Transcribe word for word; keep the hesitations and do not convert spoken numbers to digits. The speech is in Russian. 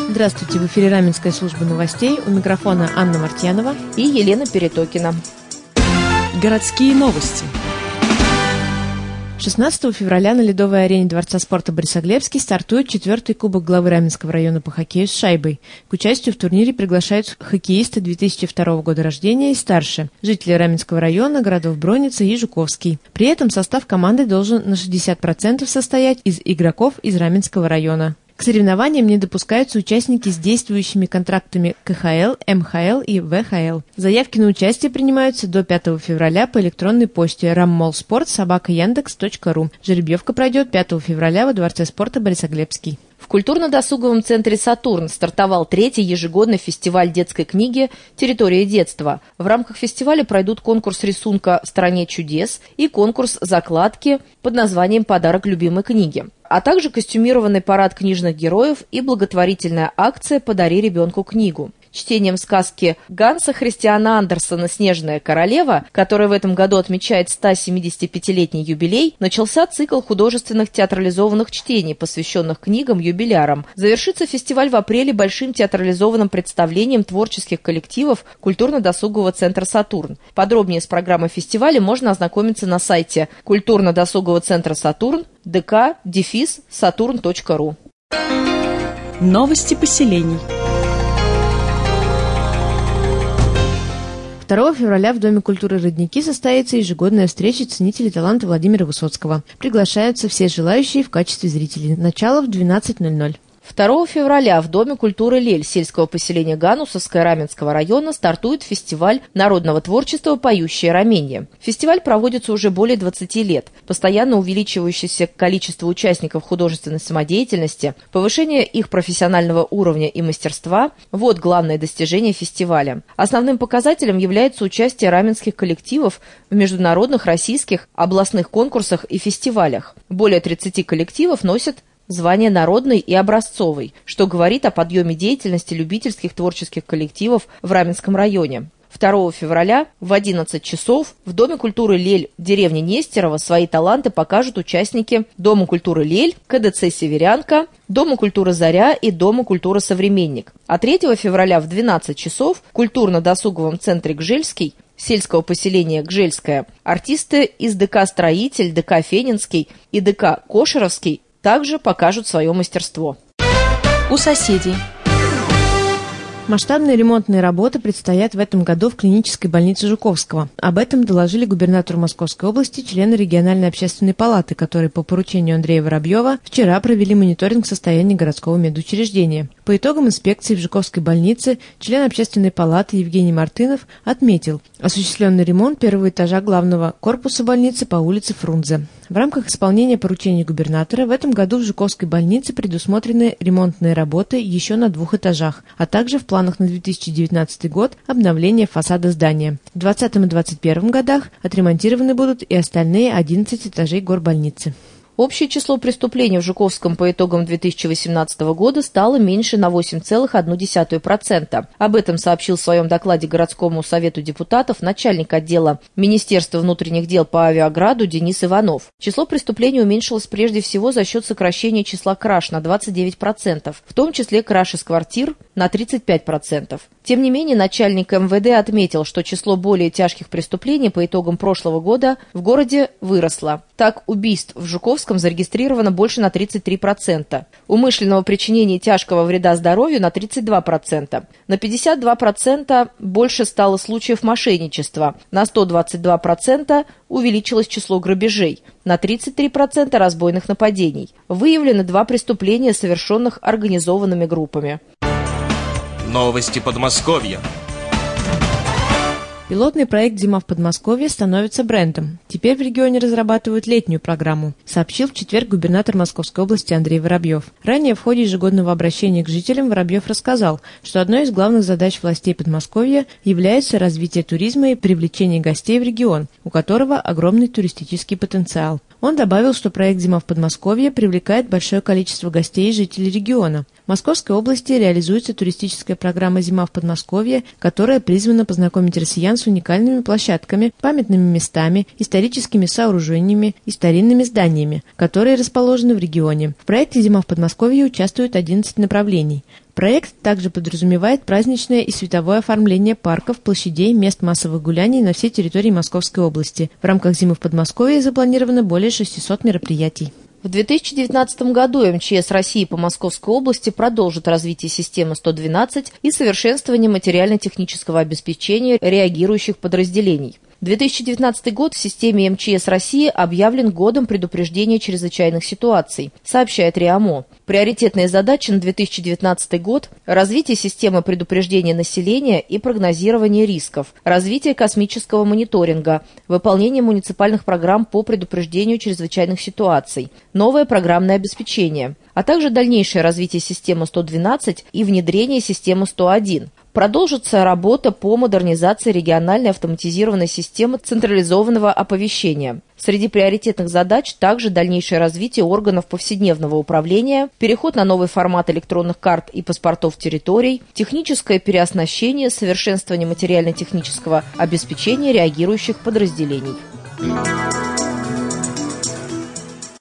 Здравствуйте, в эфире Раменская служба новостей. У микрофона Анна Мартьянова и Елена Перетокина. Городские новости. шестнадцатого февраля на ледовой арене Дворца спорта Борисоглебский стартует четвертый кубок главы Раменского района по хоккею с шайбой. К участию в турнире приглашают хоккеисты две тысячи второго года рождения и старше, жители Раменского района, городов Броница и Жуковский. При этом состав команды должен на шестьдесят процентов состоять из игроков из Раменского района. К соревнованиям не допускаются участники с действующими контрактами ка ха эл, эм ха эл и вэ ха эл. Заявки на участие принимаются до пятого февраля по электронной почте раммолспорт собака яндекс точка ру. Жеребьевка пройдет пятого февраля во Дворце спорта Борисоглебский. В культурно-досуговом центре «Сатурн» стартовал третий ежегодный фестиваль детской книги «Территория детства». В рамках фестиваля пройдут конкурс рисунка «В стране чудес» и конкурс закладки под названием «Подарок любимой книги», а также костюмированный парад книжных героев и благотворительная акция «Подари ребенку книгу». Чтением сказки Ганса Христиана Андерсена «Снежная королева», которая в этом году отмечает сто семидесятипятилетний юбилей, начался цикл художественных театрализованных чтений, посвященных книгам-юбилярам. Завершится фестиваль в апреле большим театрализованным представлением творческих коллективов культурно-досугового центра «Сатурн». Подробнее с программой фестиваля можно ознакомиться на сайте культурно-досугового центра «Сатурн» дэ ка дефис сатурн точка ру. Новости поселений. второго февраля в Доме культуры «Родники» состоится ежегодная встреча ценителей таланта Владимира Высоцкого. Приглашаются все желающие в качестве зрителей. Начало в двенадцать ноль ноль. второго февраля в Доме культуры «Лель» сельского поселения Ганусовское Раменского района стартует фестиваль народного творчества «Поющее Раменье». Фестиваль проводится уже более двадцати лет. Постоянно увеличивающееся количество участников художественной самодеятельности, повышение их профессионального уровня и мастерства – вот главное достижение фестиваля. Основным показателем является участие раменских коллективов в международных, российских, областных конкурсах и фестивалях. Более тридцати коллективов носят звание народный и образцовый, что говорит о подъеме деятельности любительских творческих коллективов в Раменском районе. второго февраля в одиннадцать часов в Доме культуры «Лель» деревни Нестерово свои таланты покажут участники Дома культуры «Лель», ка дэ цэ «Северянка», Дома культуры «Заря» и Дома культуры «Современник». А третьего февраля в двенадцать часов в культурно-досуговом центре «Гжельский» сельского поселения Гжельское артисты из дэ ка «Строитель», дэ ка «Фенинский» и дэ ка «Кошеровский» также покажут свое мастерство. У соседей. Масштабные ремонтные работы предстоят в этом году в клинической больнице Жуковского. Об этом доложили губернатору Московской области члены региональной общественной палаты, которые по поручению Андрея Воробьева вчера провели мониторинг состояния городского медучреждения. По итогам инспекции в Жуковской больнице член общественной палаты Евгений Мартынов отметил осуществленный ремонт первого этажа главного корпуса больницы по улице Фрунзе. В рамках исполнения поручений губернатора в этом году в Жуковской больнице предусмотрены ремонтные работы еще на двух этажах, а также в планах на две тысячи девятнадцатый год обновление фасада здания. В двадцатом и двадцать первом годах отремонтированы будут и остальные одиннадцать этажей горбольницы. Общее число преступлений в Жуковском по итогам две тысячи восемнадцатого года стало меньше на восемь целых одну десятую процента. Об этом сообщил в своем докладе городскому совету депутатов начальник отдела Министерства внутренних дел по Авиаграду Денис Иванов. Число преступлений уменьшилось прежде всего за счет сокращения числа краж на двадцать девять процентов, в том числе краж из квартир на тридцать пять процентов. Тем не менее, начальник эм вэ дэ отметил, что число более тяжких преступлений по итогам прошлого года в городе выросло. Так, убийств в Жуковском зарегистрировано больше на тридцать три процента, умышленного причинения тяжкого вреда здоровью на тридцать два процента, на пятьдесят два процента больше стало случаев мошенничества, на сто двадцать два процента увеличилось число грабежей, на тридцать три процента разбойных нападений. Выявлены два преступления, совершенных организованными группами. Новости Подмосковья. Пилотный проект «Зима в Подмосковье» становится брендом. Теперь в регионе разрабатывают летнюю программу, сообщил в четверг губернатор Московской области Андрей Воробьев. Ранее в ходе ежегодного обращения к жителям Воробьев рассказал, что одной из главных задач властей Подмосковья является развитие туризма и привлечение гостей в регион, у которого огромный туристический потенциал. Он добавил, что проект «Зима в Подмосковье» привлекает большое количество гостей и жителей региона. В Московской области реализуется туристическая программа «Зима в Подмосковье», которая призвана познакомить россиян с уникальными площадками, памятными местами, историческими сооружениями и старинными зданиями, которые расположены в регионе. В проекте «Зима в Подмосковье» участвуют одиннадцать направлений. Проект также подразумевает праздничное и световое оформление парков, площадей, мест массовых гуляний на всей территории Московской области. В рамках зимы в Подмосковье запланировано более шестисот мероприятий. В две тысячи девятнадцатом году МЧС России по Московской области продолжит развитие системы сто двенадцать и совершенствование материально-технического обеспечения реагирующих подразделений. две тысячи девятнадцатый год в системе МЧС России объявлен годом предупреждения чрезвычайных ситуаций, сообщает РИАМО. Приоритетные задачи на две тысячи девятнадцатый год – развитие системы предупреждения населения и прогнозирование рисков, развитие космического мониторинга, выполнение муниципальных программ по предупреждению чрезвычайных ситуаций, новое программное обеспечение, а также дальнейшее развитие системы сто двенадцать и внедрение системы сто один. Продолжится работа по модернизации региональной автоматизированной системы централизованного оповещения. Среди приоритетных задач также дальнейшее развитие органов повседневного управления, переход на новый формат электронных карт и паспортов территорий, техническое переоснащение, совершенствование материально-технического обеспечения реагирующих подразделений.